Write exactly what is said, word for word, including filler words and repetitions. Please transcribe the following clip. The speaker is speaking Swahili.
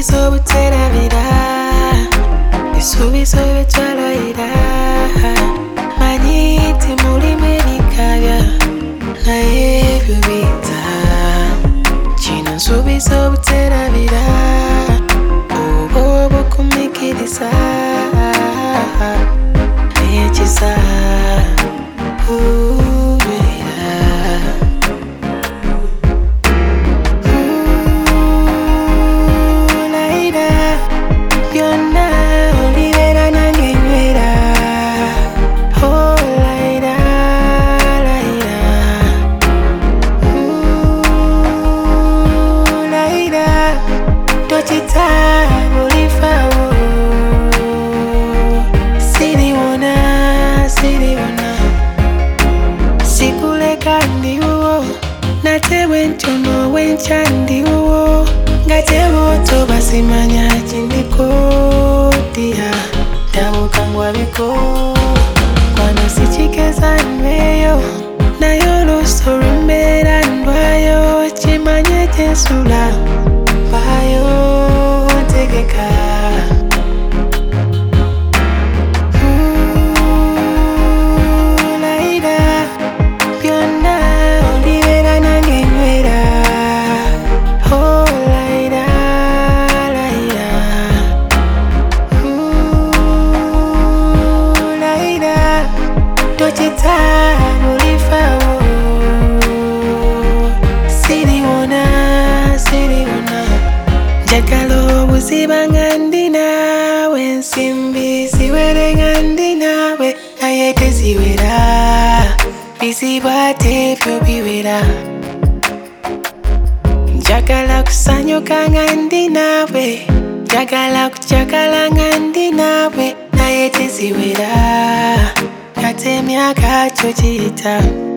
Isubizo buterabira, isubizo becharayira. Manyiti mulimu ebikabya naye ebyo bita. Kino nsubizo buterabira, oba obukumikiriza ekisa ubera. Laira byonna olibera nange nywera. Oh Laira, Laira, Laira, tochita bulifawo. Siriwona, siriwona, sikuleka ndiwo. Natewe ntono wencha ndiwo. Ngatewo toba simanya kindikotia. Tabukangwa biko kwano sichikeza nweyo. Nayo lusoro mbera ndwayo. Chimanye jesula bayo tegeka. Laira byonna olibera nange nywera. Oh Laira, Laira, Laira, tochita bulifawo. Siriwona, siriwona, njagala obuziba nga ndi naawe. Ensimbi ziwere nga ndi naawe, naye teziwera. Bizibu ate ebyo biwera. Njagala kusanyuka nga ndi naawe, njagala kujakala nga ndi naawe, naye teziwera. Kati emyaka kyo giyita.